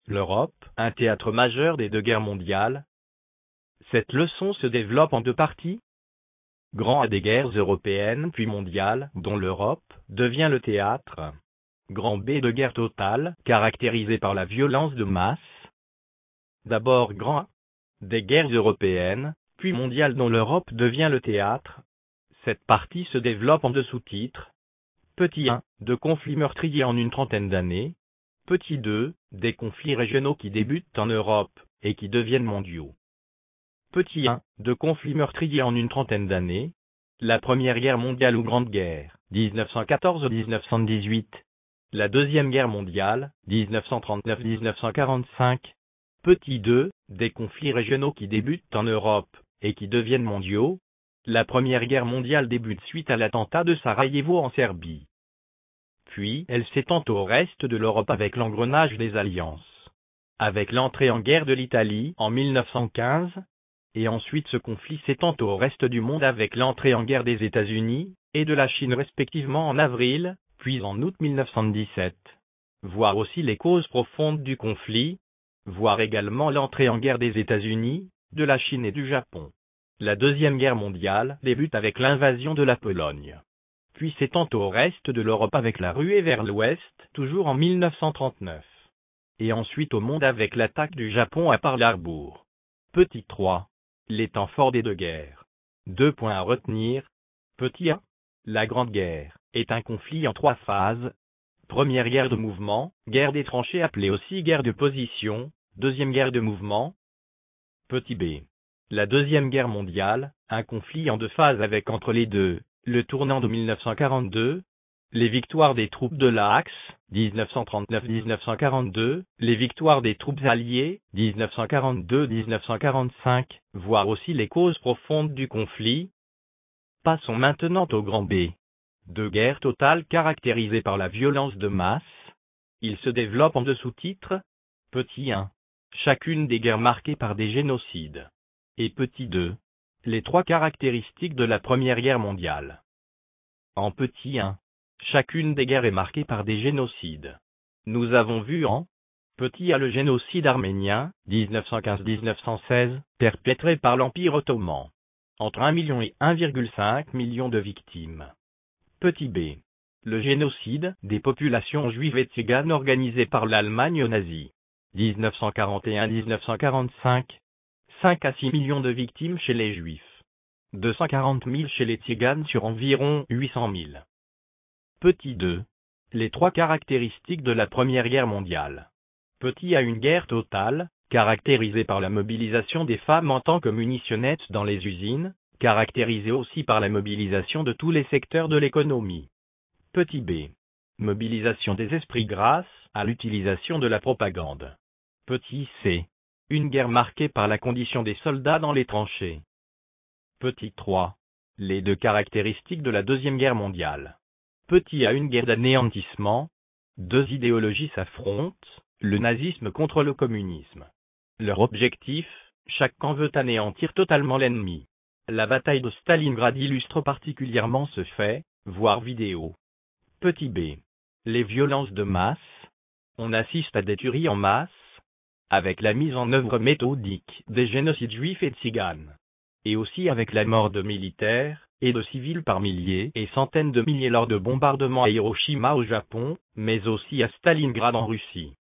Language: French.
L'Europe, un théâtre majeur des deux guerres mondiales. Cette leçon se développe en deux parties. Grand A des guerres européennes puis mondiales, dont l'Europe devient le théâtre. Grand B de guerre totale, caractérisée par la violence de masse. D'abord grand A des guerres européennes, puis mondiales dont l'Europe devient le théâtre. Cette partie se développe en deux sous-titres. Petit 1, de conflits meurtriers en une trentaine d'années. Petit 2, des conflits régionaux qui débutent en Europe et qui deviennent mondiaux. Petit 1, de conflits meurtriers en une trentaine d'années. La Première Guerre mondiale ou Grande Guerre, 1914-1918. La Deuxième Guerre mondiale, 1939-1945. Petit 2, des conflits régionaux qui débutent en Europe et qui deviennent mondiaux. La Première Guerre mondiale débute suite à l'attentat de Sarajevo en Serbie. Puis, elle s'étend au reste de l'Europe avec l'engrenage des alliances. Avec l'entrée en guerre de l'Italie en 1915, et ensuite ce conflit s'étend au reste du monde avec l'entrée en guerre des États-Unis et de la Chine respectivement en avril, puis en août 1917. Voir aussi les causes profondes du conflit, voir également l'entrée en guerre des États-Unis, de la Chine et du Japon. La Deuxième Guerre mondiale débute avec l'invasion de la Pologne. Puis s'étend au reste de l'Europe avec la ruée vers l'Ouest, toujours en 1939. Et ensuite au monde avec l'attaque du Japon à Pearl Harbor. Petit 3. Les temps forts des deux guerres. 2 points à retenir. Petit 1. La Grande Guerre est un conflit en 3 phases. Première guerre de mouvement, guerre des tranchées appelée aussi guerre de position, deuxième guerre de mouvement. Petit b. La Deuxième Guerre mondiale, un conflit en 2 phases avec entre les deux, le tournant de 1942, les victoires des troupes de l'Axe, 1939-1942, les victoires des troupes alliées, 1942-1945, voir aussi les causes profondes du conflit. Passons maintenant au grand B. De guerre totale caractérisée par la violence de masse. Il se développe en 2 sous-titres. Petit 1. Chacune des guerres marquées par des génocides. Et petit 2. Les 3 caractéristiques de la Première Guerre mondiale. En petit 1. Chacune des guerres est marquée par des génocides. Nous avons vu en petit A le génocide arménien, 1915-1916, perpétré par l'Empire ottoman. Entre 1 million et 1,5 million de victimes. Petit b. Le génocide des populations juives et tziganes organisé par l'Allemagne nazie. 1941-1945. 5 à 6 millions de victimes chez les Juifs. 240 000 chez les Tziganes sur environ 800 000. Petit 2. Les 3 caractéristiques de la Première Guerre mondiale. Petit A une guerre totale, caractérisée par la mobilisation des femmes en tant que munitionnettes dans les usines, caractérisée aussi par la mobilisation de tous les secteurs de l'économie. Petit b. Mobilisation des esprits grâce à l'utilisation de la propagande. Petit c. Une guerre marquée par la condition des soldats dans les tranchées. Petit 3. Les 2 caractéristiques de la Deuxième Guerre mondiale. Petit A une guerre d'anéantissement. 2 idéologies s'affrontent, le nazisme contre le communisme. Leur objectif, chaque camp veut anéantir totalement l'ennemi. La bataille de Stalingrad illustre particulièrement ce fait, voir vidéo. Petit b. Les violences de masse. On assiste à des tueries en masse, avec la mise en œuvre méthodique des génocides juifs et tziganes. Et aussi avec la mort de militaires et de civils par milliers et centaines de milliers lors de bombardements à Hiroshima au Japon, mais aussi à Stalingrad en Russie.